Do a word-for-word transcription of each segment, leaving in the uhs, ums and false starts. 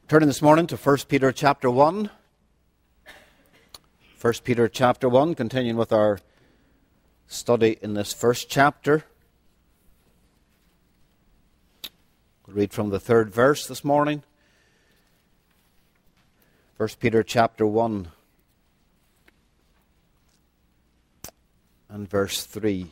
Turning this morning to First Peter chapter one. First Peter chapter one, continuing with our study in this first chapter. We'll read from the third verse this morning. First Peter chapter one and verse three.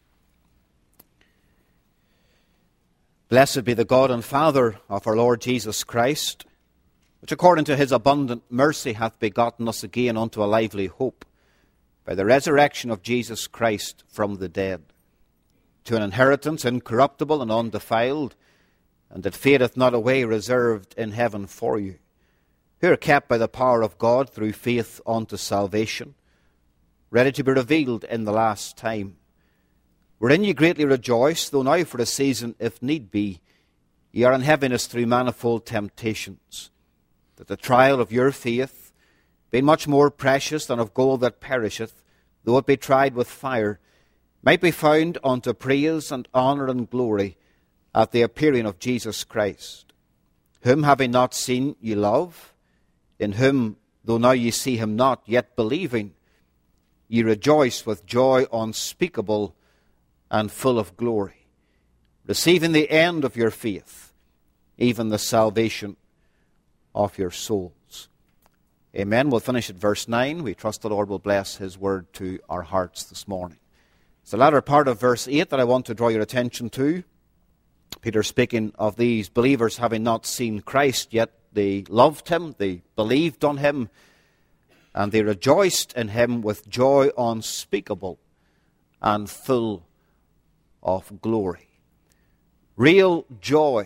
Blessed be the God and Father of our Lord Jesus Christ, which according to his abundant mercy hath begotten us again unto a lively hope, by the resurrection of Jesus Christ from the dead, to an inheritance incorruptible and undefiled, and that fadeth not away, reserved in heaven for you, who are kept by the power of God through faith unto salvation, ready to be revealed in the last time, wherein ye greatly rejoice, though now for a season, if need be, ye are in heaviness through manifold temptations, that the trial of your faith, being much more precious than of gold that perisheth, though it be tried with fire, might be found unto praise and honour and glory at the appearing of Jesus Christ, whom having not seen ye love, in whom, though now ye see him not, yet believing, ye rejoice with joy unspeakable and full of glory, receiving the end of your faith, even the salvation of your souls. Amen. We'll finish at verse nine. We trust the Lord will bless his word to our hearts this morning. It's the latter part of verse eight that I want to draw your attention to. Peter speaking of these believers having not seen Christ, yet they loved him, they believed on him, and they rejoiced in him with joy unspeakable and full of glory. Real joy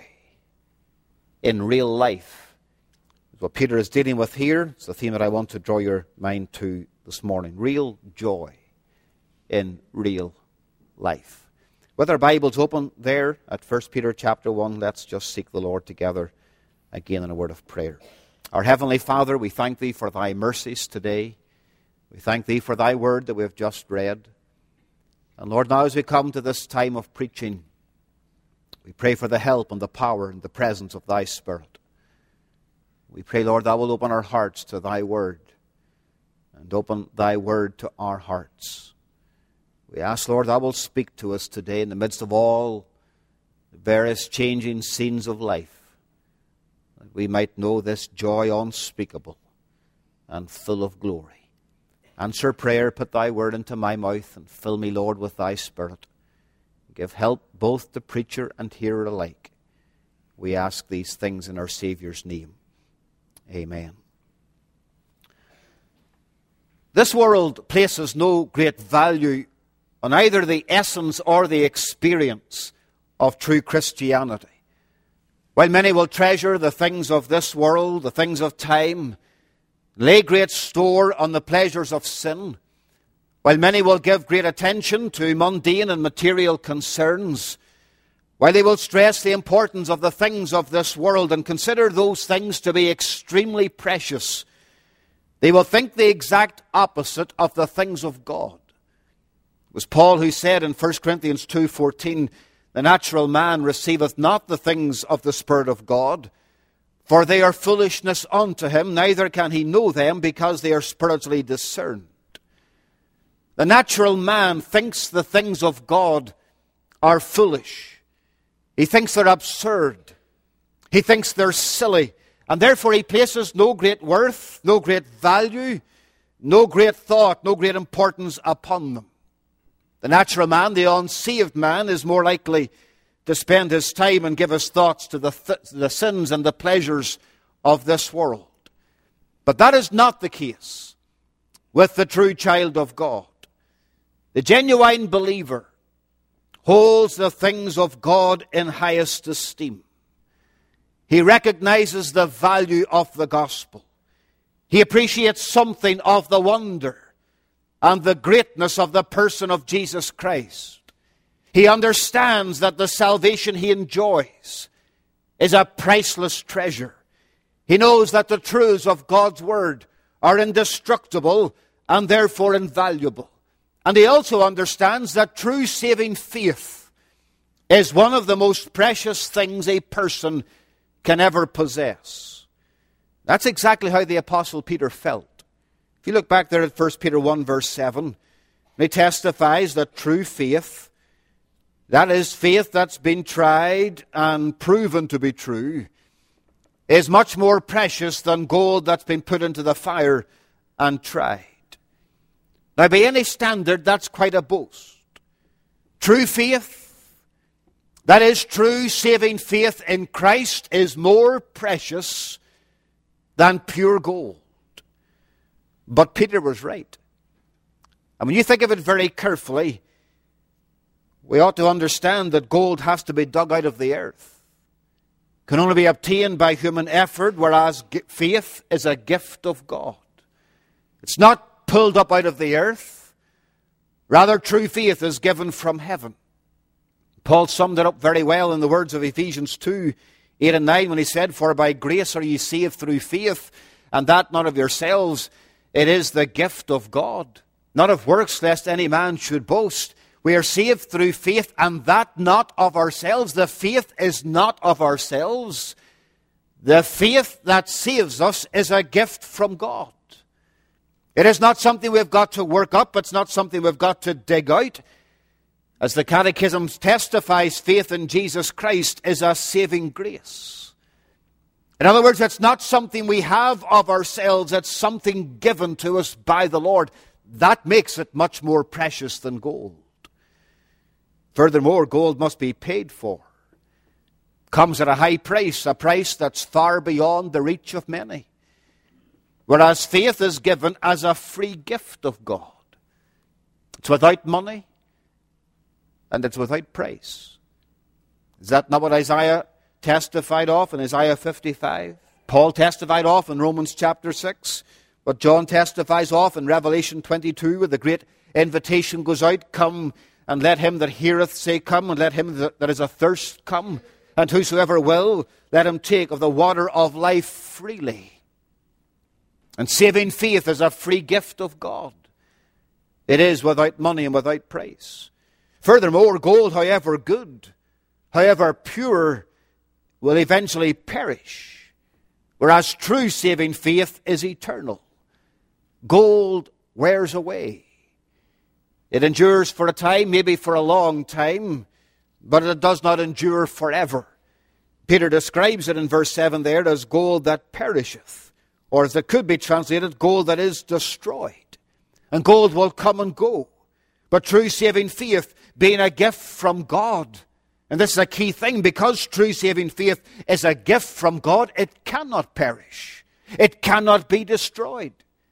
in real life is what Peter is dealing with here. It's the theme that I want to draw your mind to this morning. Real joy in real life. With our Bibles open there at First Peter chapter one, let's just seek the Lord together again in a word of prayer. Our Heavenly Father, we thank Thee for Thy mercies today. We thank Thee for Thy word that we have just read. And Lord, now as we come to this time of preaching, we pray for the help and the power and the presence of Thy Spirit. We pray, Lord, Thou will open our hearts to Thy word and open Thy word to our hearts. We ask, Lord, Thou will speak to us today in the midst of all the various changing scenes of life, that we might know this joy unspeakable and full of glory. Answer prayer, put Thy word into my mouth, and fill me, Lord, with Thy Spirit. Give help both to preacher and hearer alike. We ask these things in our Saviour's name. Amen. This world places no great value on either the essence or the experience of true Christianity. While many will treasure the things of this world, the things of time, lay great store on the pleasures of sin, while many will give great attention to mundane and material concerns, while they will stress the importance of the things of this world and consider those things to be extremely precious, they will think the exact opposite of the things of God. It was Paul who said in First Corinthians two fourteen, the natural man receiveth not the things of the Spirit of God, for they are foolishness unto him, neither can he know them, because they are spiritually discerned. The natural man thinks the things of God are foolish. He thinks they're absurd. He thinks they're silly. And therefore he places no great worth, no great value, no great thought, no great importance upon them. The natural man, the unsaved man, is more likely to spend his time and give his thoughts to the, th- the sins and the pleasures of this world. But that is not the case with the true child of God. The genuine believer holds the things of God in highest esteem. He recognizes the value of the gospel. He appreciates something of the wonder and the greatness of the person of Jesus Christ. He understands that the salvation he enjoys is a priceless treasure. He knows that the truths of God's word are indestructible and therefore invaluable. And he also understands that true saving faith is one of the most precious things a person can ever possess. That's exactly how the Apostle Peter felt. If you look back there at First Peter one verse seven, he testifies that true faith, that is faith that's been tried and proven to be true, is much more precious than gold that's been put into the fire and tried. Now, by any standard, that's quite a boast. True faith, that is true saving faith in Christ, is more precious than pure gold. But Peter was right. And when you think of it very carefully, we ought to understand that gold has to be dug out of the earth. It can only be obtained by human effort, whereas faith is a gift of God. It's not pulled up out of the earth. Rather, true faith is given from heaven. Paul summed it up very well in the words of Ephesians two, eight and nine, when he said, "For by grace are ye saved through faith, and that not of yourselves. It is the gift of God, not of works, lest any man should boast." We are saved through faith, and that not of ourselves. The faith is not of ourselves. The faith that saves us is a gift from God. It is not something we've got to work up. It's not something we've got to dig out. As the Catechism testifies, faith in Jesus Christ is a saving grace. In other words, it's not something we have of ourselves. It's something given to us by the Lord. That makes it much more precious than gold. Furthermore, gold must be paid for. Comes at a high price, a price that's far beyond the reach of many. Whereas faith is given as a free gift of God. It's without money, and it's without price. Is that not what Isaiah testified of in Isaiah fifty-five? Paul testified of in Romans chapter six. What John testifies of in Revelation twenty-two, where the great invitation goes out, "Come, and let him that heareth say, Come, and let him that, that is athirst come, and whosoever will, let him take of the water of life freely." And saving faith is a free gift of God. It is without money and without price. Furthermore, gold, however good, however pure, will eventually perish, whereas true saving faith is eternal. Gold wears away. It endures for a time, maybe for a long time, but it does not endure forever. Peter describes it in verse seven there as gold that perisheth, or as it could be translated, gold that is destroyed. And gold will come and go. But true saving faith, being a gift from God, and this is a key thing, because true saving faith is a gift from God, it cannot perish. It cannot be destroyed.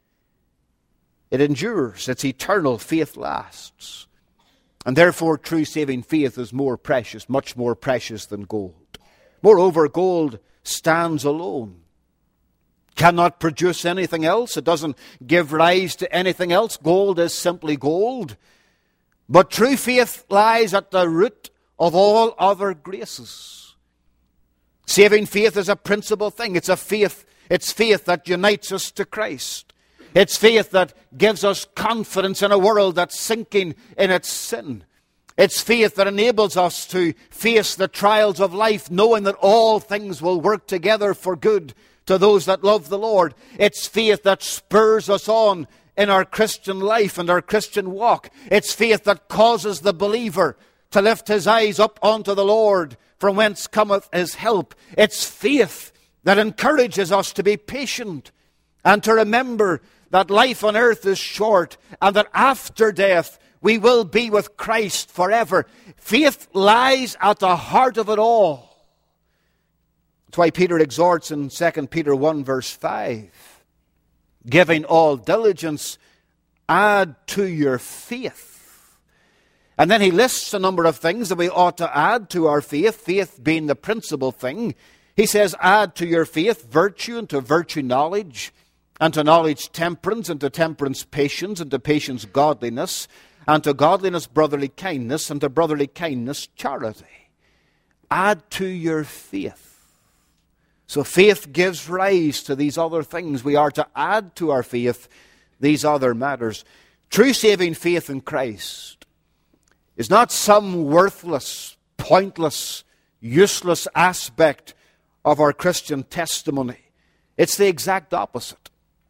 It endures. It's eternal. Faith lasts. And therefore, true saving faith is more precious, much more precious than gold. Moreover, gold stands alone. Cannot produce anything else. It doesn't give rise to anything else. Gold is simply gold. But true faith lies at the root of all other graces. Saving faith is a principal thing. It's a faith. It's faith that unites us to Christ. It's faith that gives us confidence in a world that's sinking in its sin. It's faith that enables us to face the trials of life, knowing that all things will work together for good to those that love the Lord. It's faith that spurs us on in our Christian life and our Christian walk. It's faith that causes the believer to lift his eyes up unto the Lord, from whence cometh his help. It's faith that encourages us to be patient and to remember that life on earth is short, and that after death we will be with Christ forever. Faith lies at the heart of it all. That's why Peter exhorts in Second Peter one verse five, "Giving all diligence, add to your faith." And then he lists a number of things that we ought to add to our faith, faith being the principal thing. He says, add to your faith virtue, and to virtue knowledge, and to knowledge temperance, and to temperance patience, and to patience godliness, and to godliness brotherly kindness, and to brotherly kindness charity. Add to your faith. So faith gives rise to these other things. We are to add to our faith these other matters. True saving faith in Christ is not some worthless, pointless, useless aspect of our Christian testimony. It's the exact opposite.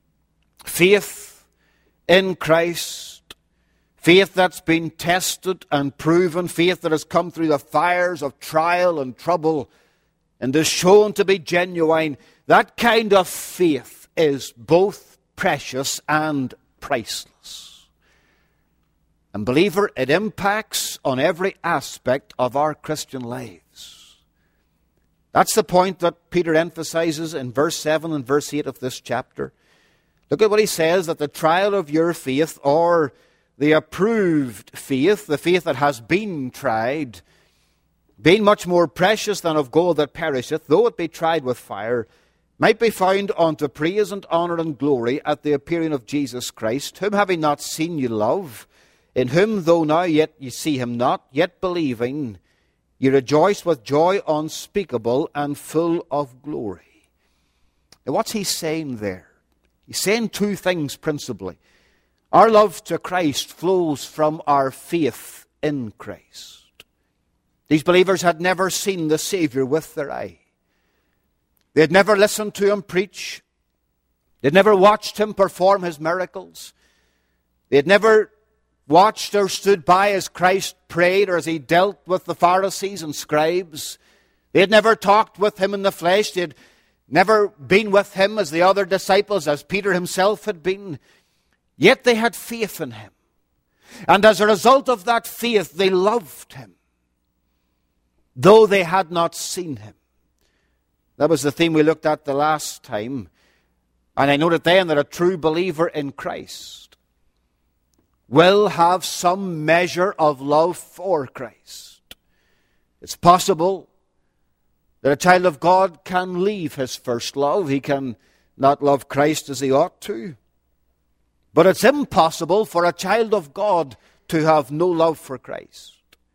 Faith in Christ, faith that's been tested and proven, faith that has come through the fires of trial and trouble and is shown to be genuine, that kind of faith is both precious and priceless. And believer, it impacts on every aspect of our Christian lives. That's the point that Peter emphasizes in verse seven and verse eight of this chapter. Look at what he says, that the trial of your faith, or the approved faith, the faith that has been tried, being much more precious than of gold that perisheth, though it be tried with fire, might be found unto praise and honour and glory at the appearing of Jesus Christ, whom having not seen you love, in whom though now yet ye see him not, yet believing, ye rejoice with joy unspeakable and full of glory. Now what's he saying there? He's saying two things principally. Our love to Christ flows from our faith in Christ. These believers had never seen the Saviour with their eye. They had never listened to him preach. They had never watched him perform his miracles. They had never watched or stood by as Christ prayed or as he dealt with the Pharisees and scribes. They had never talked with him in the flesh. They had never been with him as the other disciples, as Peter himself had been. Yet they had faith in him. And as a result of that faith, they loved him, though they had not seen him. That was the theme we looked at the last time. And I noted then that a true believer in Christ will have some measure of love for Christ. It's possible that a child of God can leave his first love. He can not love Christ as he ought to. But it's impossible for a child of God to have no love for Christ.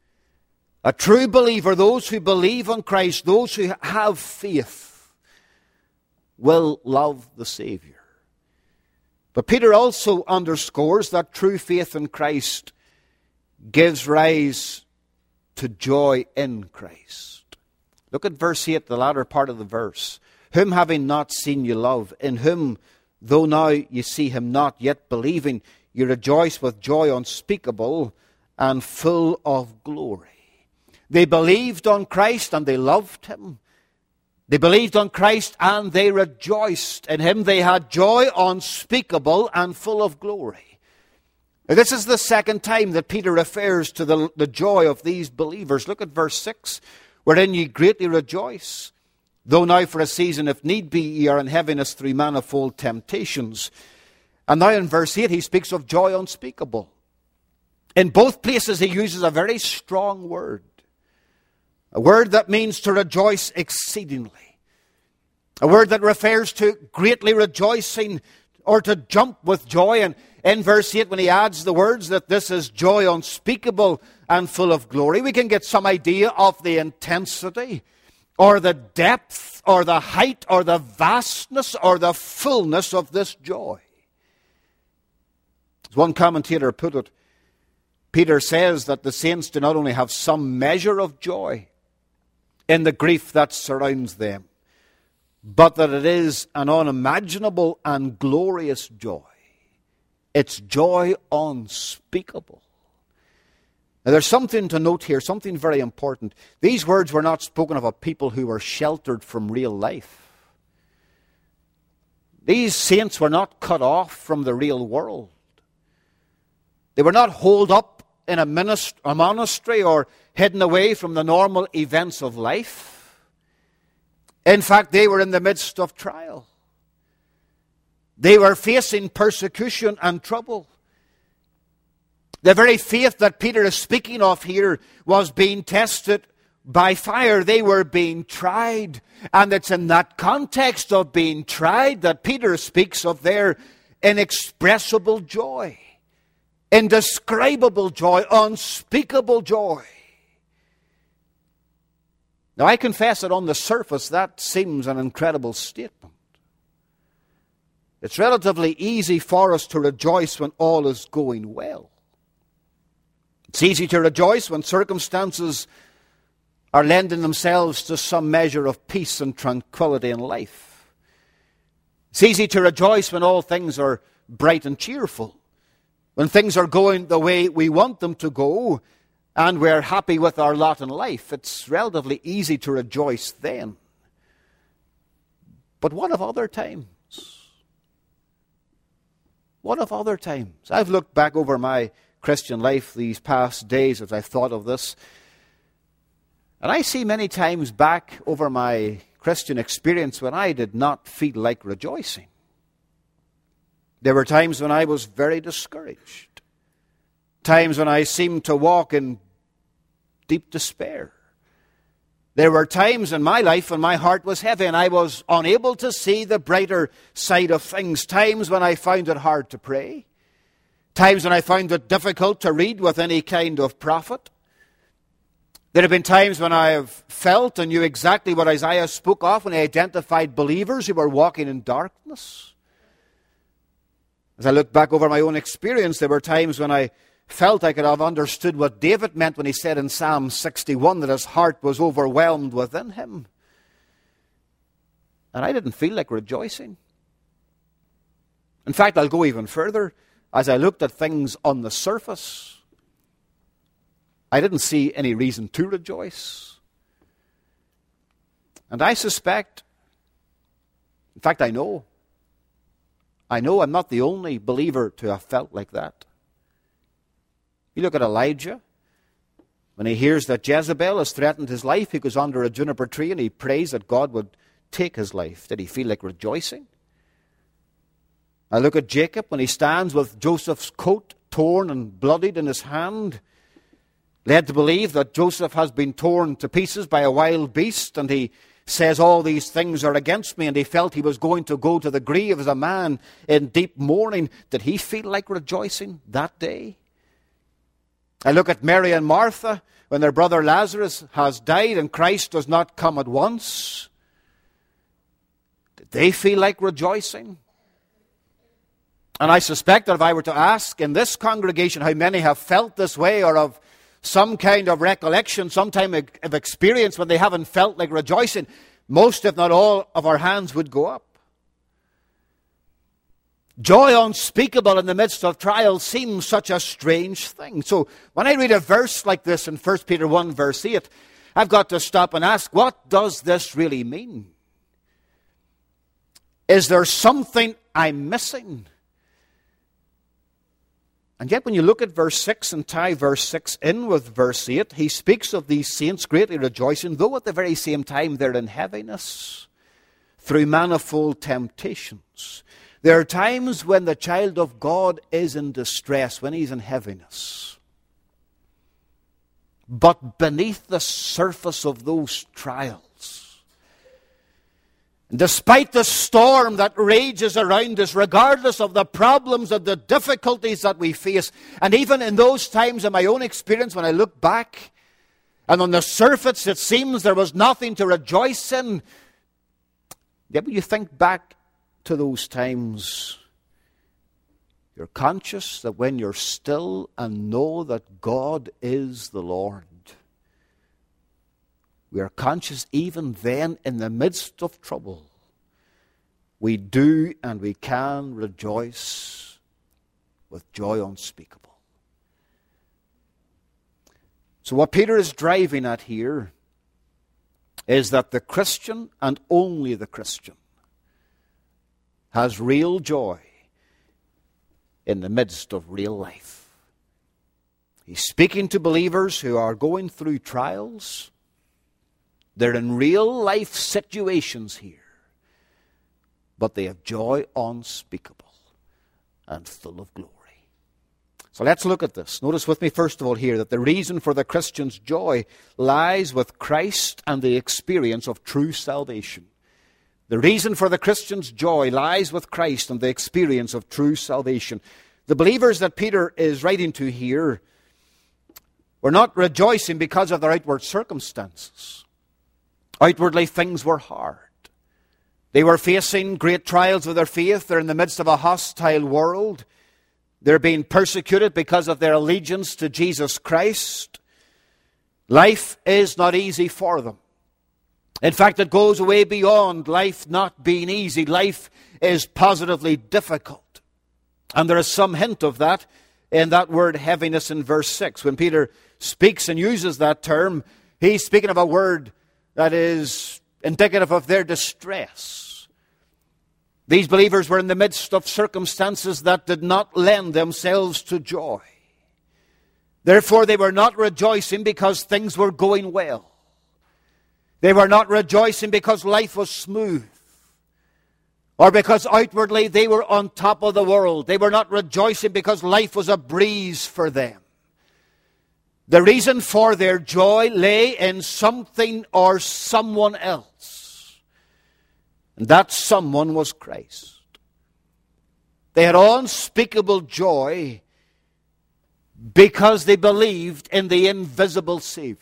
A true believer, those who believe on Christ, those who have faith, will love the Savior. But Peter also underscores that true faith in Christ gives rise to joy in Christ. Look at verse eight, the latter part of the verse. Whom having not seen you love, in whom though now you see him not, yet believing, you rejoice with joy unspeakable and full of glory. They believed on Christ and they loved him. They believed on Christ and they rejoiced in him. They had joy unspeakable and full of glory. Now, this is the second time that Peter refers to the, the joy of these believers. Look at verse six. Wherein ye greatly rejoice, though now for a season, if need be, ye are in heaviness through manifold temptations. And now in verse eight, he speaks of joy unspeakable. In both places, he uses a very strong word. A word that means to rejoice exceedingly. A word that refers to greatly rejoicing or to jump with joy. And in verse eight, when he adds the words that this is joy unspeakable and full of glory, we can get some idea of the intensity or the depth or the height or the vastness or the fullness of this joy. As one commentator put it, Peter says that the saints do not only have some measure of joy in the grief that surrounds them, but that it is an unimaginable and glorious joy. It's joy unspeakable. Now, there's something to note here, something very important. These words were not spoken of a people who were sheltered from real life. These saints were not cut off from the real world. They were not holed up in a, minist- a monastery or hidden away from the normal events of life. In fact, they were in the midst of trial. They were facing persecution and trouble. The very faith that Peter is speaking of here was being tested by fire. They were being tried. And it's in that context of being tried that Peter speaks of their inexpressible joy. Indescribable joy, unspeakable joy. Now, I confess that on the surface, that seems an incredible statement. It's relatively easy for us to rejoice when all is going well. It's easy to rejoice when circumstances are lending themselves to some measure of peace and tranquility in life. It's easy to rejoice when all things are bright and cheerful, when things are going the way we want them to go, and we're happy with our lot in life. It's relatively easy to rejoice then. But what of other times? What of other times? I've looked back over my Christian life these past days as I've thought of this, and I see many times back over my Christian experience when I did not feel like rejoicing. There were times when I was very discouraged. Times when I seemed to walk in deep despair. There were times in my life when my heart was heavy and I was unable to see the brighter side of things. Times when I found it hard to pray. Times when I found it difficult to read with any kind of profit. There have been times when I have felt and knew exactly what Isaiah spoke of when he identified believers who were walking in darkness. As I look back over my own experience, there were times when I felt I could have understood what David meant when he said in Psalm sixty-one that his heart was overwhelmed within him. And I didn't feel like rejoicing. In fact, I'll go even further. As I looked at things on the surface, I didn't see any reason to rejoice. And I suspect, in fact I know, I know I'm not the only believer to have felt like that. You look at Elijah. When he hears that Jezebel has threatened his life, he goes under a juniper tree and he prays that God would take his life. Did he feel like rejoicing? I look at Jacob when he stands with Joseph's coat torn and bloodied in his hand, led to believe that Joseph has been torn to pieces by a wild beast, and he says all these things are against me, and he felt he was going to go to the grave as a man in deep mourning. Did he feel like rejoicing that day? I look at Mary and Martha when their brother Lazarus has died and Christ does not come at once. Did they feel like rejoicing? And I suspect that if I were to ask in this congregation how many have felt this way or of some kind of recollection, some time of experience when they haven't felt like rejoicing, most, if not all, of our hands would go up. Joy unspeakable in the midst of trials seems such a strange thing. So when I read a verse like this in First Peter one verse eight, I've got to stop and ask, what does this really mean? Is there something I'm missing? And yet when you look at verse six and tie verse six in with verse eight, he speaks of these saints greatly rejoicing, though at the very same time they're in heaviness through manifold temptations. There are times when the child of God is in distress, when he's in heaviness. But beneath the surface of those trials, despite the storm that rages around us, regardless of the problems and the difficulties that we face, and even in those times in my own experience when I look back, and on the surface it seems there was nothing to rejoice in, yet when you think back to those times, you're conscious that when you're still and know that God is the Lord, we are conscious even then in the midst of trouble, we do and we can rejoice with joy unspeakable. So what Peter is driving at here is that the Christian, and only the Christian, has real joy in the midst of real life. He's speaking to believers who are going through trials. They're in real life situations here, but they have joy unspeakable and full of glory. So let's look at this. Notice with me first of all here that the reason for the Christian's joy lies with Christ and the experience of true salvation. The reason for the Christian's joy lies with Christ and the experience of true salvation. The believers that Peter is writing to here were not rejoicing because of their outward circumstances. Outwardly, things were hard. They were facing great trials of their faith. They're in the midst of a hostile world. They're being persecuted because of their allegiance to Jesus Christ. Life is not easy for them. In fact, it goes way beyond life not being easy. Life is positively difficult. And there is some hint of that in that word heaviness in verse six. When Peter speaks and uses that term, he's speaking of a word that is indicative of their distress. These believers were in the midst of circumstances that did not lend themselves to joy. Therefore, they were not rejoicing because things were going well. They were not rejoicing because life was smooth, or because outwardly they were on top of the world. They were not rejoicing because life was a breeze for them. The reason for their joy lay in something or someone else. And that someone was Christ. They had unspeakable joy because they believed in the invisible Savior.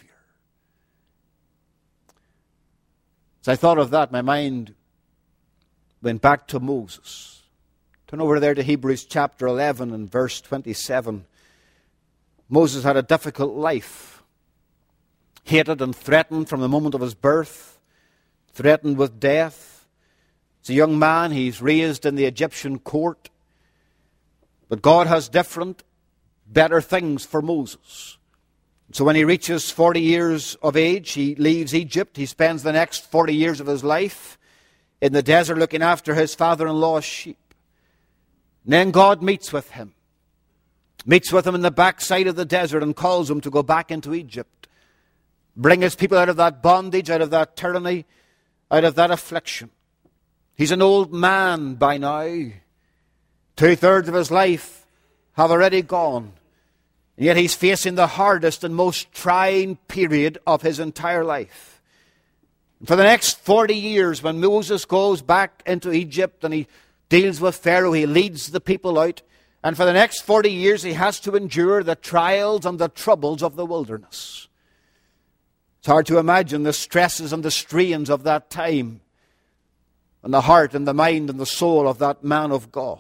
As I thought of that, my mind went back to Moses. Turn over there to Hebrews chapter eleven and verse twenty-seven. Moses had a difficult life. Hated and threatened from the moment of his birth. Threatened with death. As a young man, he's raised in the Egyptian court. But God has different, better things for Moses. So when he reaches forty years of age, he leaves Egypt. He spends the next forty years of his life in the desert looking after his father-in-law's sheep. And then God meets with him. Meets with him in the backside of the desert and calls him to go back into Egypt. Bring his people out of that bondage, out of that tyranny, out of that affliction. He's an old man by now. Two-thirds of his life have already gone. And yet he's facing the hardest and most trying period of his entire life. And for the next forty years, when Moses goes back into Egypt and he deals with Pharaoh, he leads the people out. And for the next forty years, he has to endure the trials and the troubles of the wilderness. It's hard to imagine the stresses and the strains of that time and the heart and the mind and the soul of that man of God.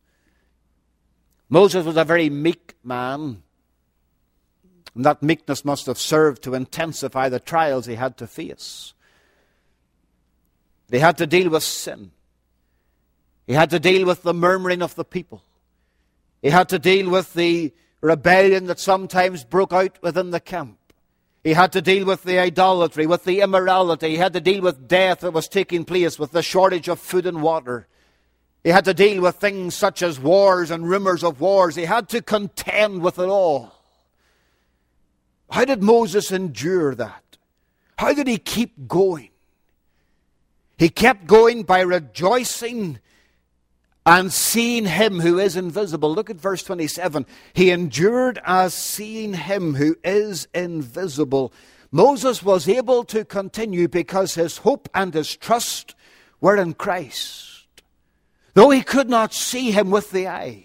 Moses was a very meek man. And that meekness must have served to intensify the trials he had to face. He had to deal with sin. He had to deal with the murmuring of the people. He had to deal with the rebellion that sometimes broke out within the camp. He had to deal with the idolatry, with the immorality. He had to deal with death that was taking place, with the shortage of food and water. He had to deal with things such as wars and rumors of wars. He had to contend with it all. How did Moses endure that? How did he keep going? He kept going by rejoicing and seeing him who is invisible. Look at verse twenty-seven. He endured as seeing him who is invisible. Moses was able to continue because his hope and his trust were in Christ. Though he could not see him with the eye,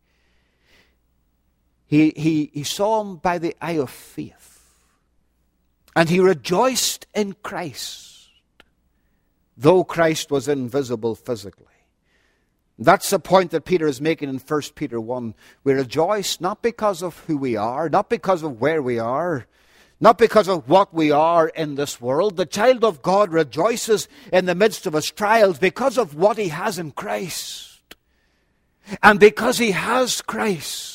He, he, he saw him by the eye of faith. And he rejoiced in Christ, though Christ was invisible physically. That's the point that Peter is making in First Peter one. We rejoice not because of who we are, not because of where we are, not because of what we are in this world. The child of God rejoices in the midst of his trials because of what he has in Christ. And because he has Christ,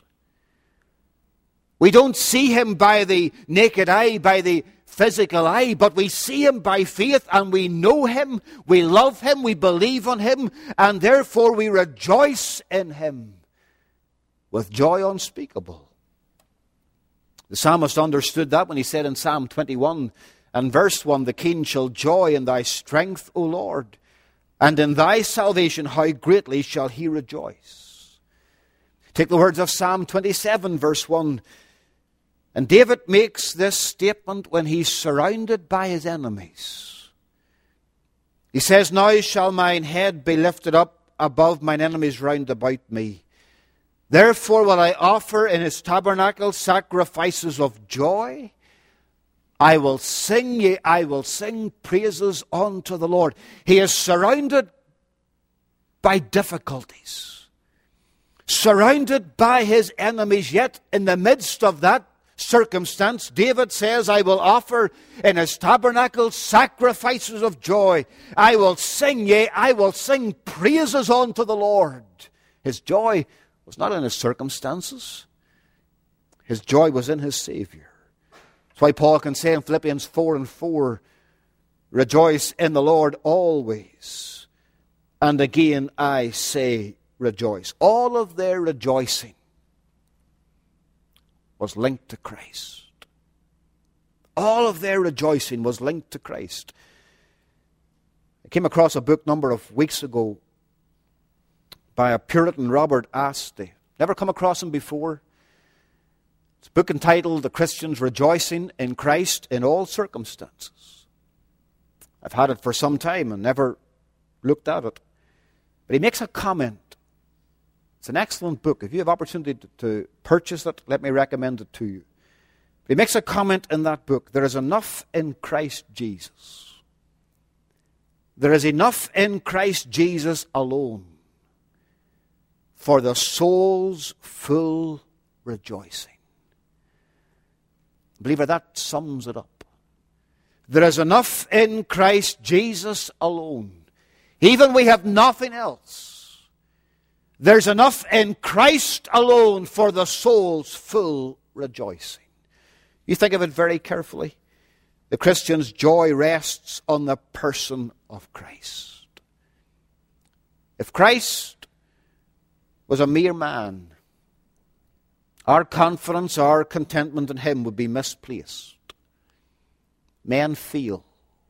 we don't see him by the naked eye, by the physical eye, but we see him by faith, and we know him, we love him, we believe on him, and therefore we rejoice in him with joy unspeakable. The psalmist understood that when he said in Psalm twenty-one and verse one, "The king shall joy in thy strength, O Lord, and in thy salvation how greatly shall he rejoice." Take the words of Psalm twenty-seven, verse one. And David makes this statement when he's surrounded by his enemies. He says, "Now shall mine head be lifted up above mine enemies round about me. Therefore will I offer in his tabernacle sacrifices of joy. I will sing, yea, I will sing praises unto the Lord." He is surrounded by difficulties, surrounded by his enemies, yet in the midst of that circumstance, David says, I will offer in his tabernacle sacrifices of joy. I will sing, yea, I will sing praises unto the Lord. His joy was not in his circumstances. His joy was in his Savior. That's why Paul can say in Philippians four and four, rejoice in the Lord always. And again I say rejoice. All of their rejoicing was linked to Christ. All of their rejoicing was linked to Christ. I came across a book a number of weeks ago by a Puritan, Robert Astley. Never come across him before. It's a book entitled The Christian's Rejoicing in Christ in All Circumstances. I've had it for some time and never looked at it. But he makes a comment. It's an excellent book. If you have opportunity to, to purchase it, let me recommend it to you. He makes a comment in that book. There is enough in Christ Jesus. There is enough in Christ Jesus alone for the soul's full rejoicing. Believer, that sums it up. There is enough in Christ Jesus alone. Even we have nothing else. There's enough in Christ alone for the soul's full rejoicing. You think of it very carefully. The Christian's joy rests on the person of Christ. If Christ was a mere man, our confidence, our contentment in him would be misplaced. Men fail.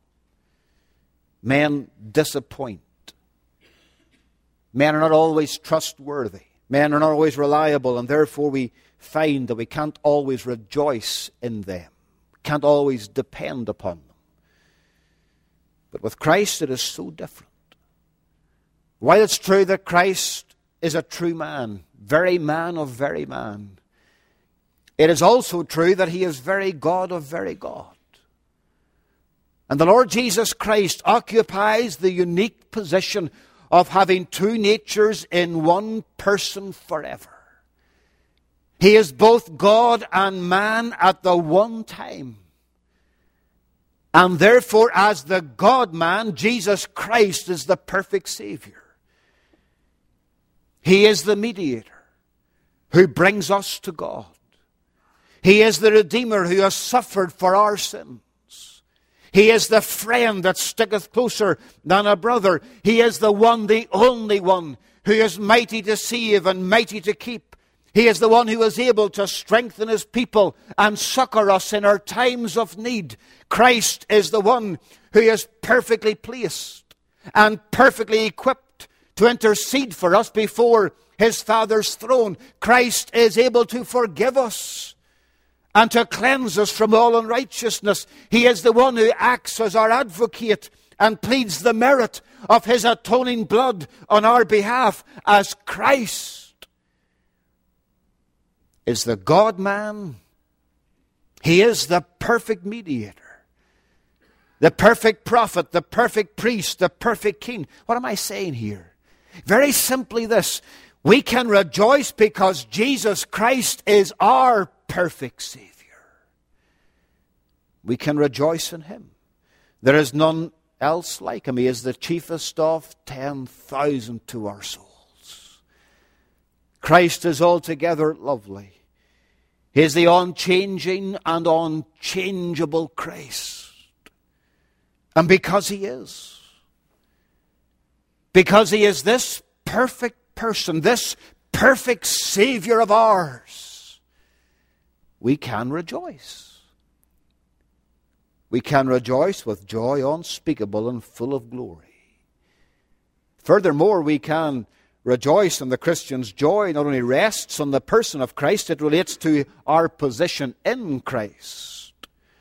Men disappoint. Men are not always trustworthy. Men are not always reliable, and therefore we find that we can't always rejoice in them. We can't always depend upon them. But with Christ it is so different. While it's true that Christ is a true man, very man of very man, it is also true that he is very God of very God. And the Lord Jesus Christ occupies the unique position of having two natures in one person forever. He is both God and man at the one time. And therefore, as the God-man, Jesus Christ is the perfect Savior. He is the mediator who brings us to God. He is the Redeemer who has suffered for our sins. He is the friend that sticketh closer than a brother. He is the one, the only one, who is mighty to save and mighty to keep. He is the one who is able to strengthen his people and succor us in our times of need. Christ is the one who is perfectly placed and perfectly equipped to intercede for us before his Father's throne. Christ is able to forgive us and to cleanse us from all unrighteousness. He is the one who acts as our advocate and pleads the merit of his atoning blood on our behalf, as Christ is the God-man. He is the perfect mediator, the perfect prophet, the perfect priest, the perfect king. What am I saying here? Very simply this: we can rejoice because Jesus Christ is our perfect Savior. We can rejoice in him. There is none else like him. He is the chiefest of ten thousand to our souls. Christ is altogether lovely. He is the unchanging and unchangeable Christ. And because he is, because he is this perfect person, this perfect Savior of ours, we can rejoice. We can rejoice with joy unspeakable and full of glory. Furthermore, we can rejoice in the Christian's joy. Not only rests on the person of Christ, it relates to our position in Christ.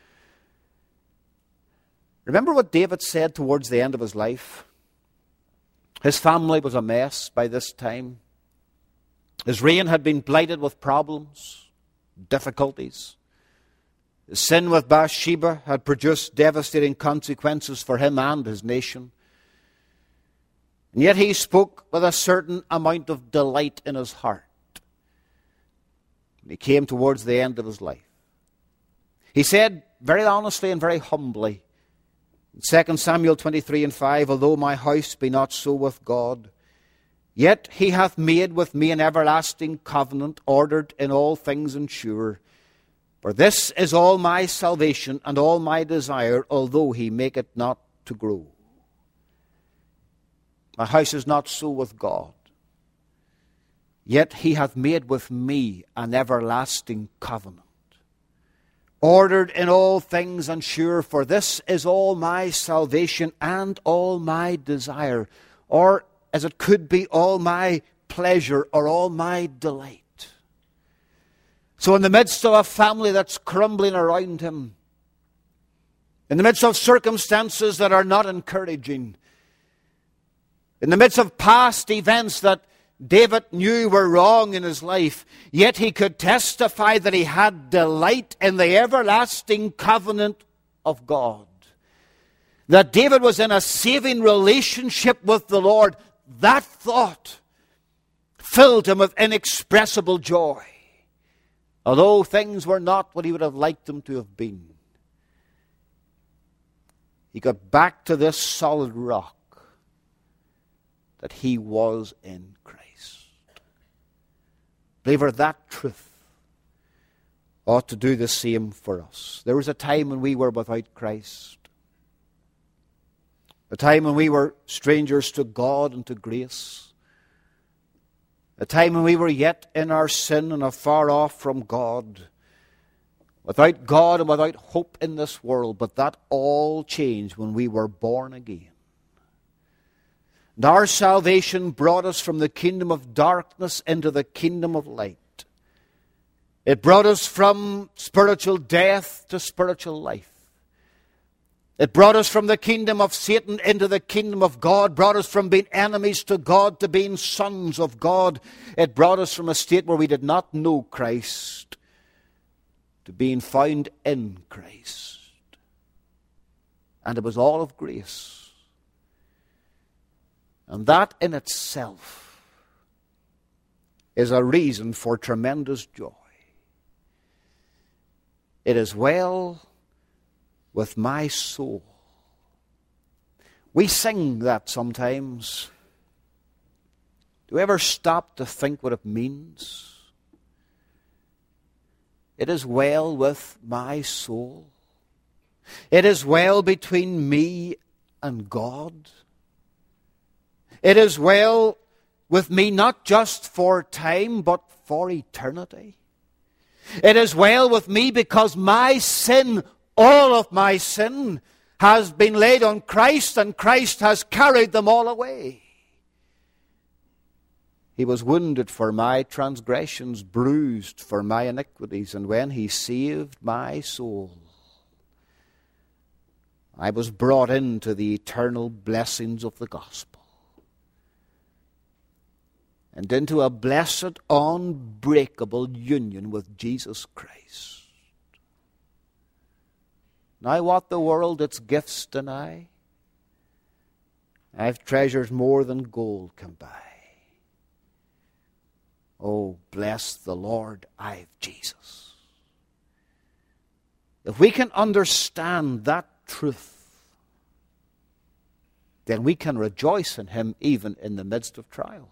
Remember what David said towards the end of his life? His family was a mess by this time. His reign had been blighted with problems, difficulties. The sin with Bathsheba had produced devastating consequences for him and his nation. And yet he spoke with a certain amount of delight in his heart when he came towards the end of his life. He said very honestly and very humbly, in Second Samuel twenty-three and five, although my house be not so with God, yet he hath made with me an everlasting covenant, ordered in all things and sure. For this is all my salvation and all my desire, although he make it not to grow. My house is not so with God, yet he hath made with me an everlasting covenant, ordered in all things and sure. For this is all my salvation and all my desire, or as it could be, all my pleasure or all my delight. So in the midst of a family that's crumbling around him, in the midst of circumstances that are not encouraging, in the midst of past events that David knew were wrong in his life, yet he could testify that he had delight in the everlasting covenant of God. That David was in a saving relationship with the Lord. That thought filled him with inexpressible joy. Although things were not what he would have liked them to have been, he got back to this solid rock that he was in Christ. Believer, that truth ought to do the same for us. There was a time when we were without Christ, a time when we were strangers to God and to grace, a time when we were yet in our sin and afar off from God, without God and without hope in this world. But that all changed when we were born again. And our salvation brought us from the kingdom of darkness into the kingdom of light. It brought us from spiritual death to spiritual life. It brought us from the kingdom of Satan into the kingdom of God, brought us from being enemies to God to being sons of God. It brought us from a state where we did not know Christ to being found in Christ. And it was all of grace. And that in itself is a reason for tremendous joy. It is well with my soul. We sing that sometimes. Do we ever stop to think what it means? It is well with my soul. It is well between me and God. It is well with me not just for time, but for eternity. It is well with me because my sin, all of my sin, has been laid on Christ, and Christ has carried them all away. He was wounded for my transgressions, bruised for my iniquities, and when he saved my soul, I was brought into the eternal blessings of the gospel, and into a blessed, unbreakable union with Jesus Christ. Now what the world its gifts deny, I've treasures more than gold can buy. Oh, bless the Lord, I've Jesus. If we can understand that truth, then we can rejoice in him even in the midst of trial.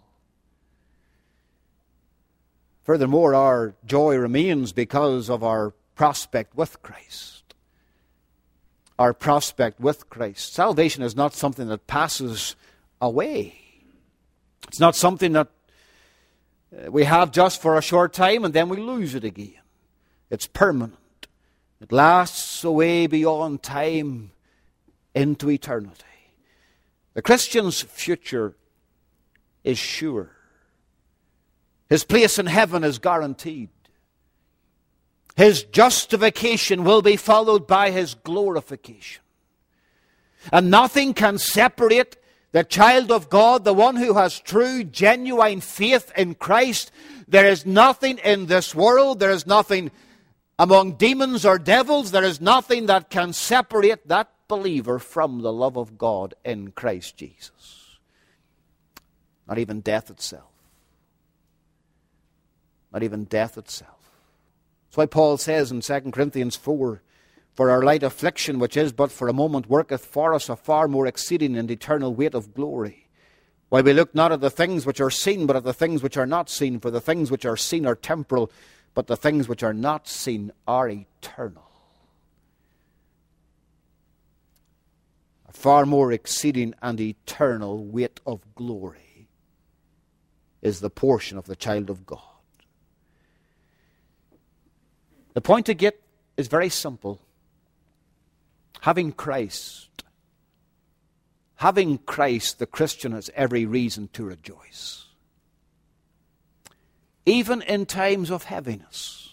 Furthermore, our joy remains because of our prospect with Christ. Our prospect with Christ. Salvation is not something that passes away. It's not something that we have just for a short time and then we lose it again. It's permanent. It lasts away beyond time into eternity. The Christian's future is sure. His place in heaven is guaranteed. His justification will be followed by his glorification. And nothing can separate the child of God, the one who has true, genuine faith in Christ. There is nothing in this world, there is nothing among demons or devils, there is nothing that can separate that believer from the love of God in Christ Jesus. Not even death itself. Not even death itself. That's why Paul says in Second Corinthians four, For our light affliction, which is but for a moment, worketh for us a far more exceeding and eternal weight of glory. While we look not at the things which are seen, but at the things which are not seen. For the things which are seen are temporal, but the things which are not seen are eternal. A far more exceeding and eternal weight of glory is the portion of the child of God. The point to get is very simple. Having Christ, having Christ, the Christian has every reason to rejoice. Even in times of heaviness,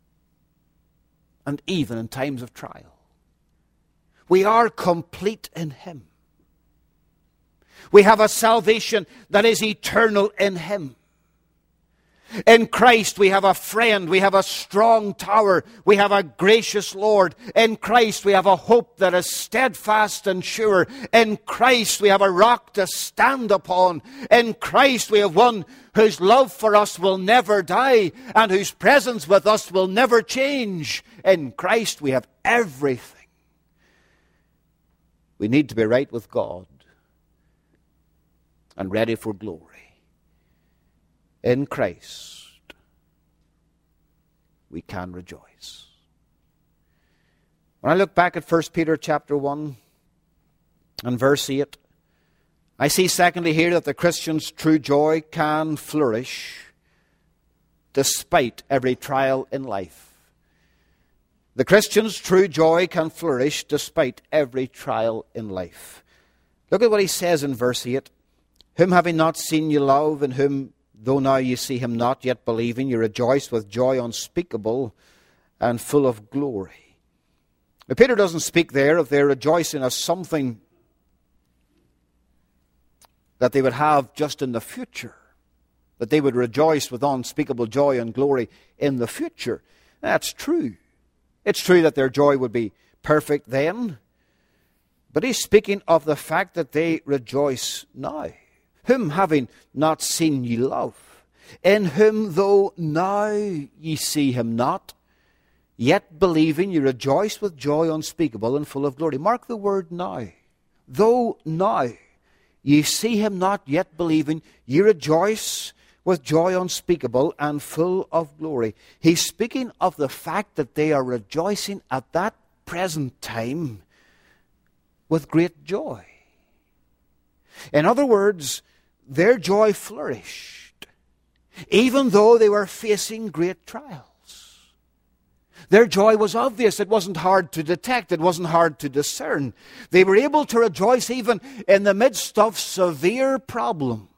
and even in times of trial. We are complete in Him. We have a salvation that is eternal in Him. In Christ we have a friend, we have a strong tower, we have a gracious Lord. In Christ we have a hope that is steadfast and sure. In Christ we have a rock to stand upon. In Christ we have one whose love for us will never die and whose presence with us will never change. In Christ we have everything we need to be right with God and ready for glory. In Christ, we can rejoice. When I look back at First Peter chapter one and verse eight, I see secondly here that the Christian's true joy can flourish despite every trial in life. The Christian's true joy can flourish despite every trial in life. Look at what he says in verse eight. Whom having not seen you love, and whom though now you see him not, yet believing, you rejoice with joy unspeakable and full of glory. Now, Peter doesn't speak there of their rejoicing as something that they would have just in the future, that they would rejoice with unspeakable joy and glory in the future. That's true. It's true that their joy would be perfect then, but he's speaking of the fact that they rejoice now. Whom having not seen ye love, in whom though now ye see him not, yet believing ye rejoice with joy unspeakable and full of glory. Mark the word now. Though now ye see him not, yet believing, ye rejoice with joy unspeakable and full of glory. He's speaking of the fact that they are rejoicing at that present time with great joy. In other words, their joy flourished, even though they were facing great trials. Their joy was obvious. It wasn't hard to detect. It wasn't hard to discern. They were able to rejoice even in the midst of severe problems.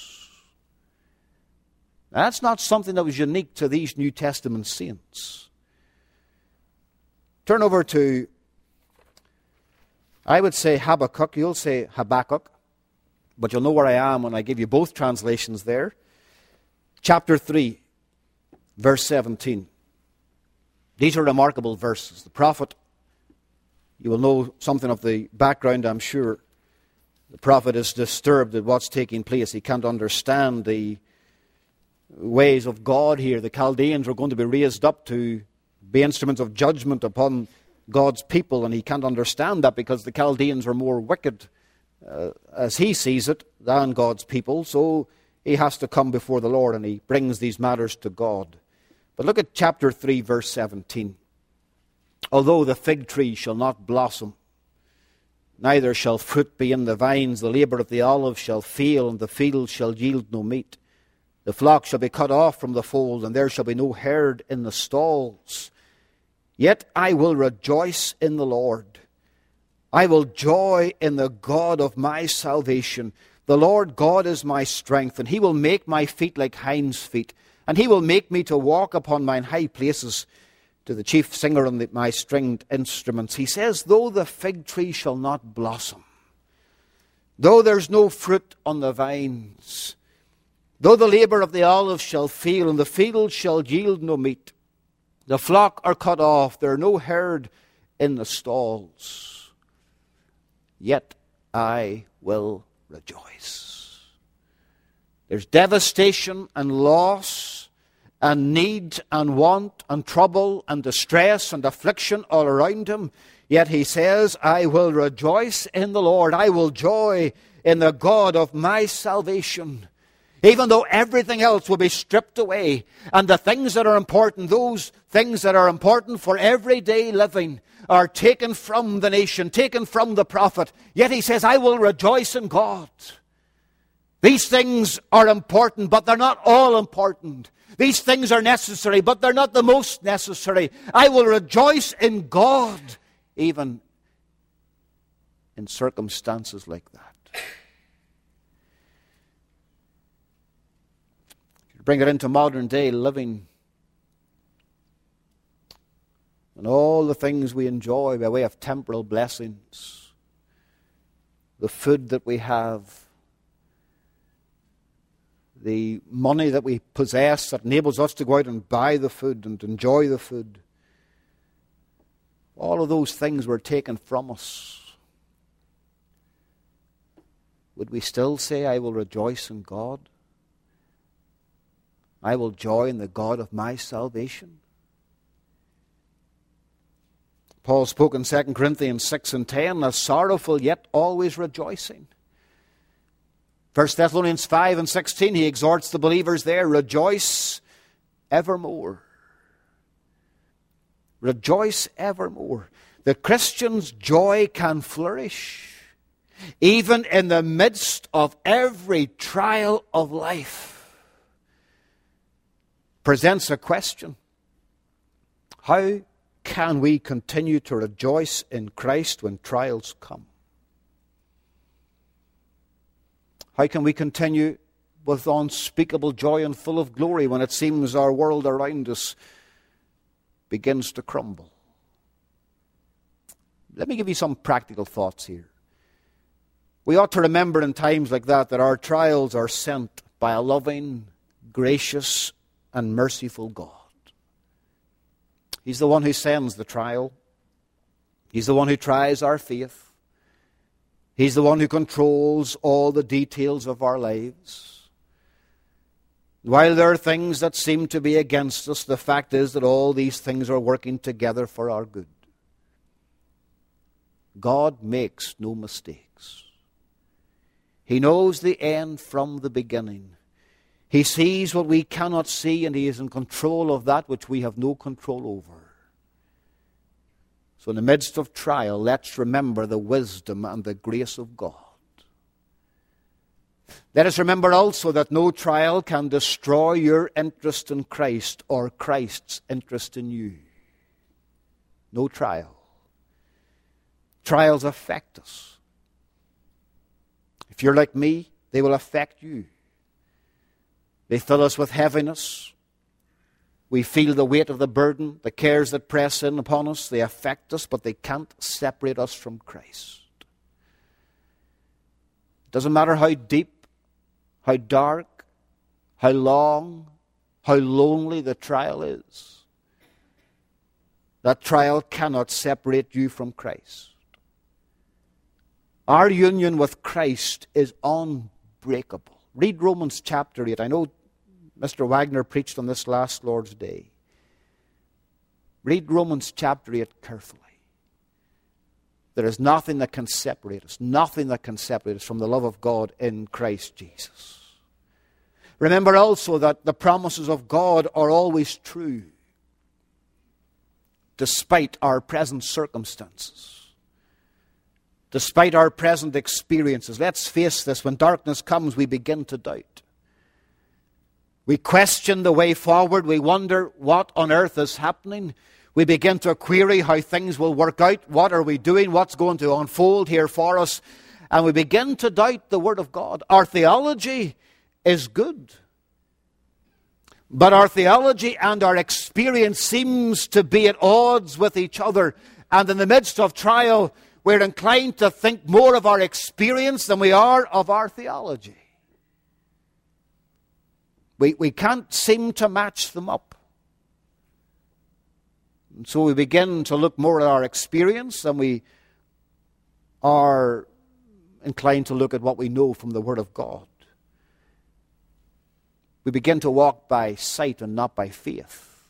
That's not something that was unique to these New Testament saints. Turn over to, I would say Habakkuk. You'll say Habakkuk. But you'll know where I am when I give you both translations there. Chapter three, verse seventeen. These are remarkable verses. The prophet, you will know something of the background, I'm sure. The prophet is disturbed at what's taking place. He can't understand the ways of God here. The Chaldeans are going to be raised up to be instruments of judgment upon God's people, and he can't understand that because the Chaldeans are more wicked Uh, as he sees it, than God's people. So he has to come before the Lord, and he brings these matters to God. But look at chapter three, verse seventeen. Although the fig tree shall not blossom, neither shall fruit be in the vines, the labour of the olive shall fail, and the field shall yield no meat. The flock shall be cut off from the fold, and there shall be no herd in the stalls. Yet I will rejoice in the Lord. I will joy in the God of my salvation. The Lord God is my strength, and he will make my feet like hinds' feet, and he will make me to walk upon mine high places. To the chief singer on the, my stringed instruments, he says, though the fig tree shall not blossom, though there's no fruit on the vines, though the labour of the olive shall fail, and the field shall yield no meat, the flock are cut off, there are no herd in the stalls, yet I will rejoice. There's devastation and loss and need and want and trouble and distress and affliction all around him. Yet he says, I will rejoice in the Lord. I will joy in the God of my salvation. Even though everything else will be stripped away, and the things that are important, those things that are important for everyday living, are taken from the nation, taken from the prophet. Yet he says, I will rejoice in God. These things are important, but they're not all important. These things are necessary, but they're not the most necessary. I will rejoice in God, even in circumstances like that. Bring it into modern day living, and all the things we enjoy by way of temporal blessings, the food that we have, the money that we possess that enables us to go out and buy the food and enjoy the food. All of those things were taken from us. Would we still say, I will rejoice in God? I will joy in the God of my salvation? Paul spoke in Second Corinthians six and ten, as sorrowful yet always rejoicing. First Thessalonians five and sixteen, he exhorts the believers there, rejoice evermore. Rejoice evermore. The Christian's joy can flourish even in the midst of every trial of life. Presents a question. How can we continue to rejoice in Christ when trials come? How can we continue with unspeakable joy and full of glory when it seems our world around us begins to crumble? Let me give you some practical thoughts here. We ought to remember in times like that that our trials are sent by a loving, gracious, and merciful God. He's the one who sends the trial. He's the one who tries our faith. He's the one who controls all the details of our lives. While there are things that seem to be against us, the fact is that all these things are working together for our good. God makes no mistakes. He knows the end from the beginning. He sees what we cannot see, and He is in control of that which we have no control over. So in the midst of trial, let's remember the wisdom and the grace of God. Let us remember also that no trial can destroy your interest in Christ or Christ's interest in you. No trial. Trials affect us. If you're like me, they will affect you. They fill us with heaviness. We feel the weight of the burden, the cares that press in upon us. They affect us, but they can't separate us from Christ. It doesn't matter how deep, how dark, how long, how lonely the trial is. That trial cannot separate you from Christ. Our union with Christ is unbreakable. Read Romans chapter eight. I know Mister Wagner preached on this last Lord's Day. Read Romans chapter eight carefully. There is nothing that can separate us, nothing that can separate us from the love of God in Christ Jesus. Remember also that the promises of God are always true, despite our present circumstances, despite our present experiences. Let's face this, when darkness comes, we begin to doubt. We question the way forward. We wonder what on earth is happening. We begin to query how things will work out. What are we doing? What's going to unfold here for us? And we begin to doubt the Word of God. Our theology is good, but our theology and our experience seems to be at odds with each other. And in the midst of trial, we're inclined to think more of our experience than we are of our theology. We, we can't seem to match them up. And so we begin to look more at our experience than we are inclined to look at what we know from the Word of God. We begin to walk by sight and not by faith.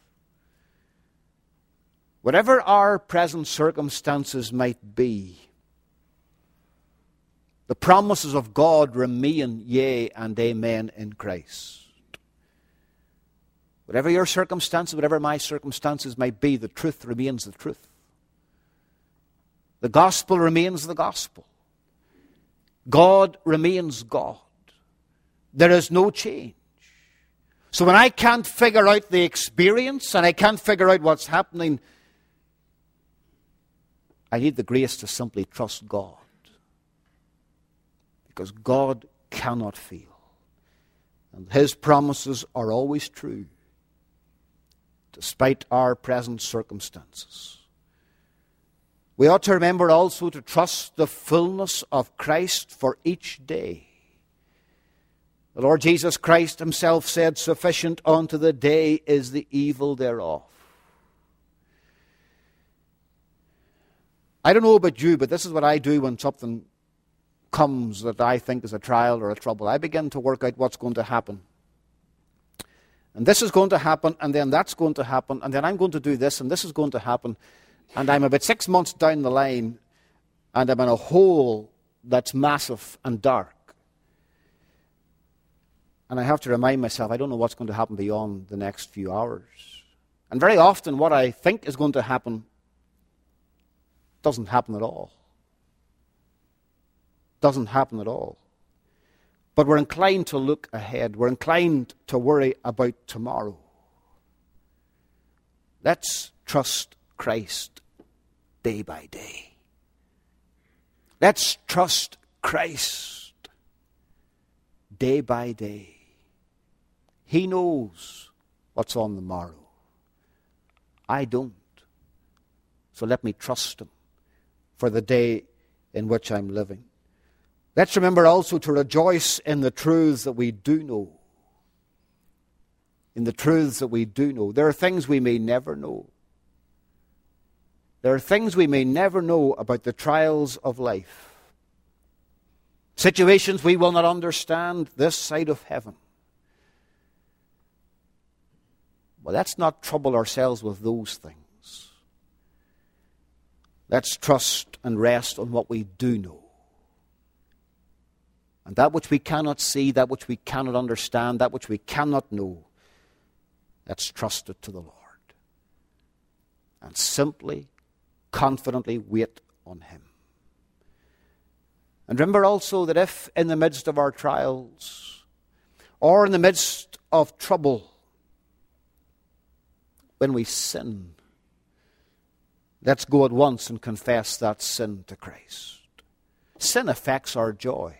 Whatever our present circumstances might be, the promises of God remain yea and amen in Christ. Whatever your circumstances, whatever my circumstances might be, the truth remains the truth. The gospel remains the gospel. God remains God. There is no change. So when I can't figure out the experience and I can't figure out what's happening, I need the grace to simply trust God. Because God cannot fail. And His promises are always true, despite our present circumstances. We ought to remember also to trust the fullness of Christ for each day. The Lord Jesus Christ Himself said, "Sufficient unto the day is the evil thereof." I don't know about you, but this is what I do when something comes that I think is a trial or a trouble. I begin to work out what's going to happen. And this is going to happen, and then that's going to happen, and then I'm going to do this, and this is going to happen. And I'm about six months down the line, and I'm in a hole that's massive and dark. And I have to remind myself, I don't know what's going to happen beyond the next few hours. And very often what I think is going to happen doesn't happen at all. Doesn't happen at all. But we're inclined to look ahead. We're inclined to worry about tomorrow. Let's trust Christ day by day. Let's trust Christ day by day. He knows what's on the morrow. I don't. So let me trust Him for the day in which I'm living. Let's remember also to rejoice in the truths that we do know. In the truths that we do know. There are things we may never know. There are things we may never know about the trials of life. Situations we will not understand this side of heaven. Well, let's not trouble ourselves with those things. Let's trust and rest on what we do know. And that which we cannot see, that which we cannot understand, that which we cannot know, let's trust it to the Lord. And simply, confidently wait on Him. And remember also that if in the midst of our trials, or in the midst of trouble, when we sin, let's go at once and confess that sin to Christ. Sin affects our joy.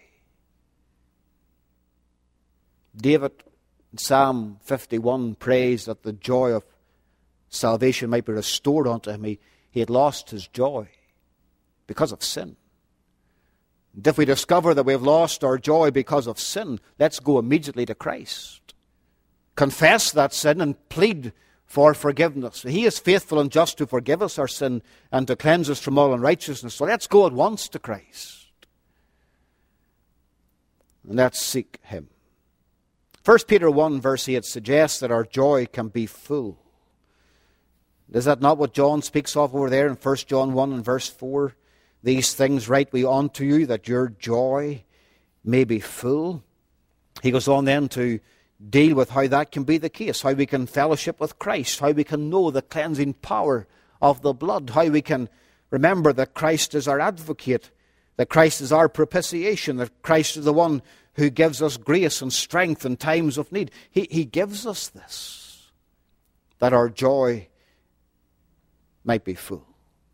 David in Psalm fifty-one prays that the joy of salvation might be restored unto him. He, he had lost his joy because of sin. And if we discover that we have lost our joy because of sin, let's go immediately to Christ. Confess that sin and plead for forgiveness. He is faithful and just to forgive us our sin and to cleanse us from all unrighteousness. So let's go at once to Christ. And let's seek Him. First Peter one verse eight suggests that our joy can be full. Is that not what John speaks of over there in First John one and verse four? These things write we unto you, that your joy may be full. He goes on then to deal with how that can be the case, how we can fellowship with Christ, how we can know the cleansing power of the blood, how we can remember that Christ is our advocate, that Christ is our propitiation, that Christ is the one who gives us grace and strength in times of need. He, he gives us this, that our joy might be full.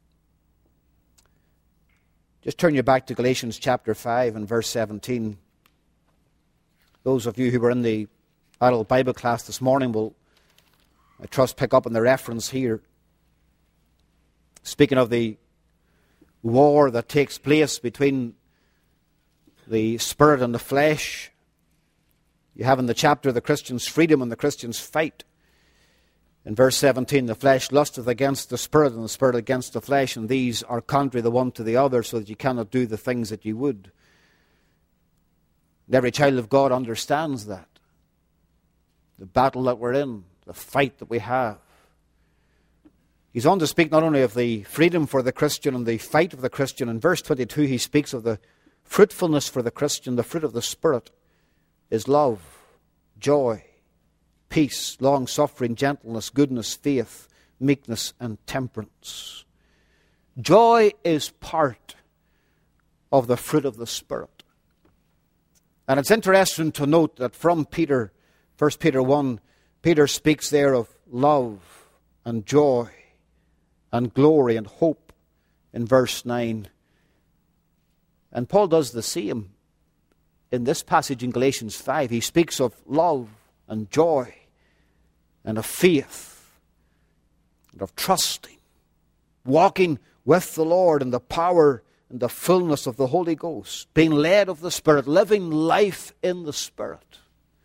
Just turn you back to Galatians chapter five and verse seventeen. Those of you who were in the adult Bible class this morning will, I trust, pick up on the reference here. Speaking of the war that takes place between the spirit and the flesh, you have in the chapter the Christian's freedom and the Christian's fight. In verse seventeen, the flesh lusteth against the spirit, and the spirit against the flesh, and these are contrary the one to the other, so that you cannot do the things that you would. And every child of God understands that. the battle that we're in, the fight that we have. He's on to speak not only of the freedom for the Christian and the fight of the Christian. In verse twenty-two, he speaks of the fruitfulness for the Christian. The fruit of the Spirit is love, joy, peace, long-suffering, gentleness, goodness, faith, meekness, and temperance. Joy is part of the fruit of the Spirit. And it's interesting to note that from Peter, First Peter one, Peter speaks there of love and joy and glory and hope in verse nine. And Paul does the same in this passage in Galatians five. He speaks of love and joy and of faith and of trusting, walking with the Lord in the power and the fullness of the Holy Ghost, being led of the Spirit, living life in the Spirit.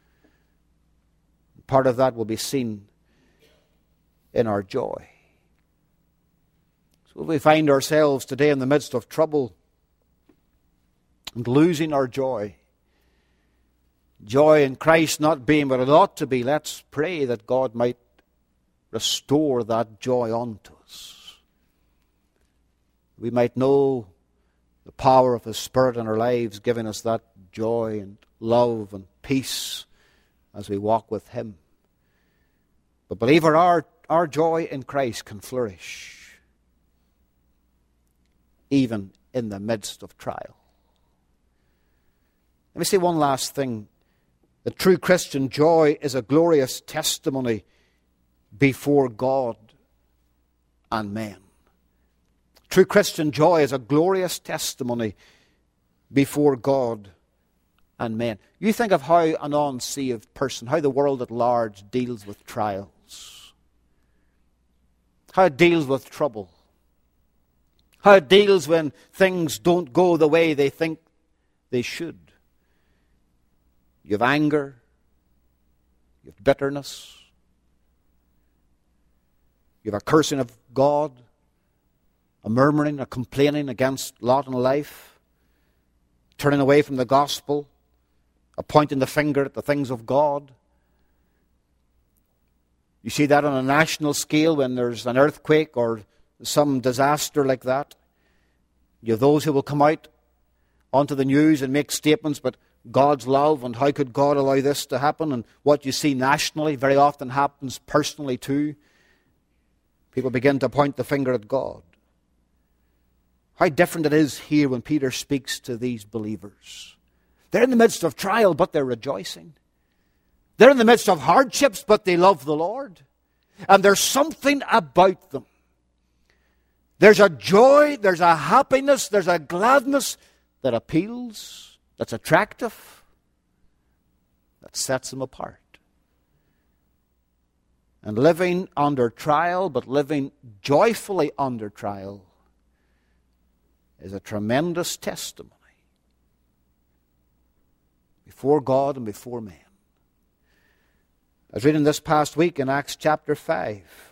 Part of that will be seen in our joy. So if we find ourselves today in the midst of trouble and losing our joy, joy in Christ not being what it ought to be, let's pray that God might restore that joy unto us. We might know the power of His Spirit in our lives, giving us that joy and love and peace as we walk with Him. But believer, our, our joy in Christ can flourish even in the midst of trial. Let me say one last thing. The true Christian joy is a glorious testimony before God and men. True Christian joy is a glorious testimony before God and men. You think of how an unsaved person, how the world at large deals with trials, how it deals with trouble, how it deals when things don't go the way they think they should. You have anger, you have bitterness, you have a cursing of God, a murmuring, a complaining against lot in life, turning away from the gospel, a pointing the finger at the things of God. You see that on a national scale when there's an earthquake or some disaster like that. You have those who will come out onto the news and make statements about God's love and how could God allow this to happen. And what you see nationally very often happens personally too. People begin to point the finger at God. How different it is here when Peter speaks to these believers. They're in the midst of trial, but they're rejoicing. They're in the midst of hardships, but they love the Lord. And there's something about them. There's a joy, there's a happiness, there's a gladness that appeals, that's attractive, that sets them apart. And living under trial, but living joyfully under trial, is a tremendous testimony before God and before men. I was reading this past week in Acts chapter five.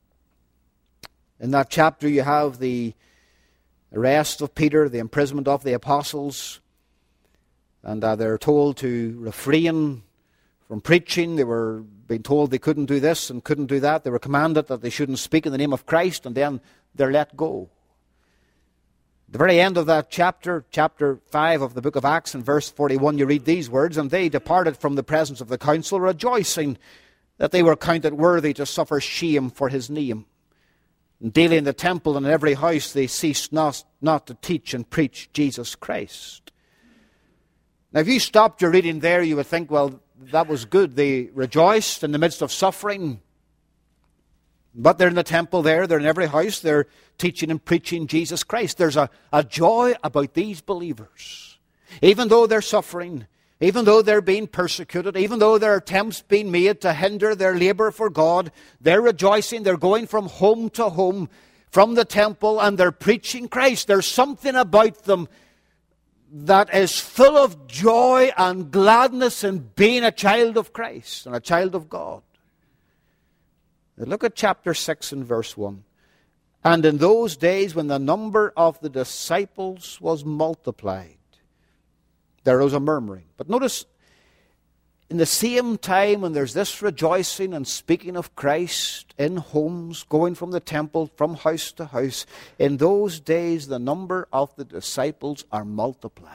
In that chapter you have the arrest of Peter, the imprisonment of the apostles, and uh, they're told to refrain from preaching. They were being told they couldn't do this and couldn't do that. They were commanded that they shouldn't speak in the name of Christ, and then they're let go. At the very end of that chapter, chapter five of the book of Acts, in verse forty-one, you read these words, "And they departed from the presence of the council, rejoicing that they were counted worthy to suffer shame for his name. And daily in the temple and in every house they ceased not, not to teach and preach Jesus Christ." Now if you stopped your reading there, you would think, well, that was good. They rejoiced in the midst of suffering. But they're in the temple there, they're in every house, they're teaching and preaching Jesus Christ. There's a, a joy about these believers. Even though they're suffering, even though they're being persecuted, even though there are attempts being made to hinder their labor for God, they're rejoicing. They're going from home to home, from the temple, and they're preaching Christ. There's something about them that is full of joy and gladness in being a child of Christ and a child of God. Now look at chapter six and verse one. "And in those days when the number of the disciples was multiplied, there arose a murmuring." But notice, in the same time when there's this rejoicing and speaking of Christ in homes, going from the temple, from house to house, in those days the number of the disciples are multiplied.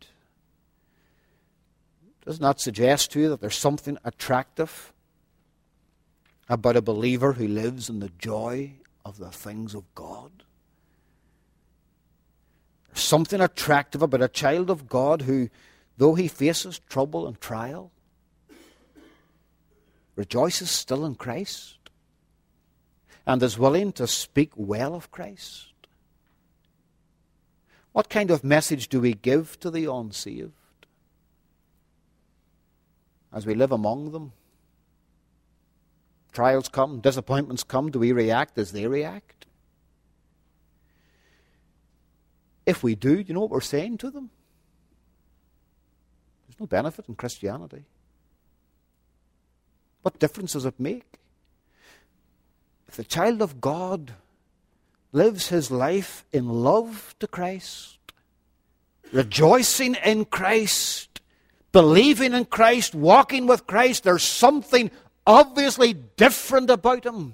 Does not suggest to you that there's something attractive about a believer who lives in the joy of the things of God? There's something attractive about a child of God who, though he faces trouble and trial, rejoices still in Christ and is willing to speak well of Christ. What kind of message do we give to the unsaved as we live among them? Trials come, disappointments come. Do we react as they react? If we do, you know what we're saying to them? There's no benefit in Christianity. What difference does it make? If the child of God lives his life in love to Christ, rejoicing in Christ, believing in Christ, walking with Christ, there's something obviously different about him.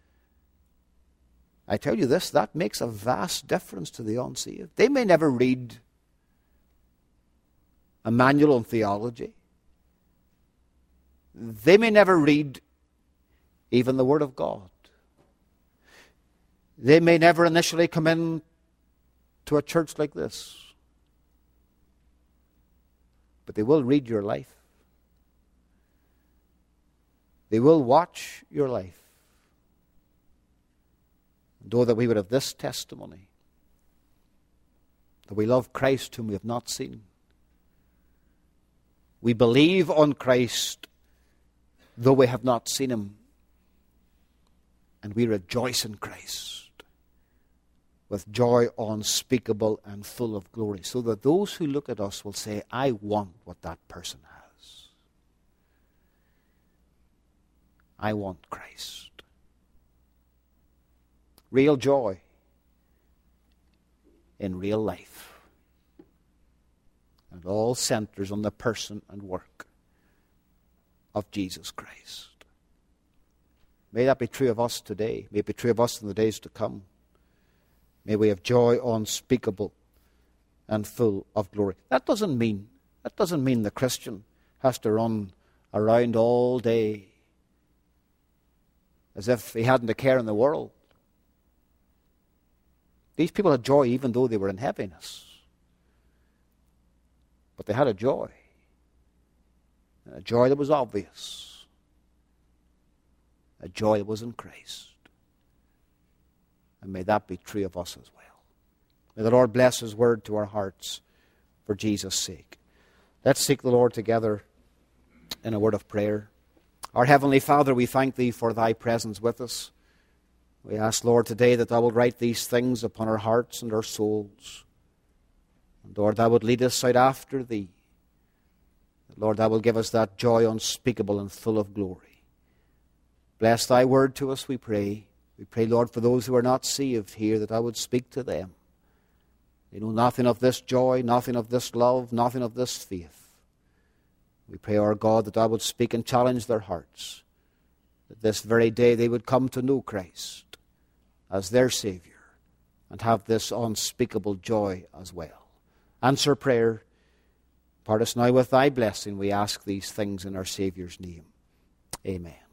I tell you this, that makes a vast difference to the unsaved. They may never read a manual on theology. They may never read even the Word of God. They may never initially come in to a church like this. But they will read your life. They will watch your life. And oh, that we would have this testimony, that we love Christ whom we have not seen. We believe on Christ though we have not seen him. And we rejoice in Christ with joy unspeakable and full of glory, so that those who look at us will say, I want what that person has. I want Christ. Real joy in real life. And all centers on the person and work of Jesus Christ. May that be true of us today. May it be true of us in the days to come. May we have joy unspeakable and full of glory. That doesn't mean, that doesn't mean the Christian has to run around all day as if he hadn't a care in the world. These people had joy even though they were in heaviness. But they had a joy. And a joy that was obvious. A joy that was in Christ. And may that be true of us as well. May the Lord bless his word to our hearts for Jesus' sake. Let's seek the Lord together in a word of prayer. Our Heavenly Father, we thank thee for thy presence with us. We ask, Lord, today that thou wilt write these things upon our hearts and our souls. And Lord, thou wilt lead us out after thee. Lord, thou wilt give us that joy unspeakable and full of glory. Bless thy word to us, we pray. We pray, Lord, for those who are not saved here, that I would speak to them. They know nothing of this joy, nothing of this love, nothing of this faith. We pray, our God, that thou would speak and challenge their hearts, that this very day they would come to know Christ as their Savior and have this unspeakable joy as well. Answer prayer. Part us now with thy blessing. We ask these things in our Saviour's name. Amen.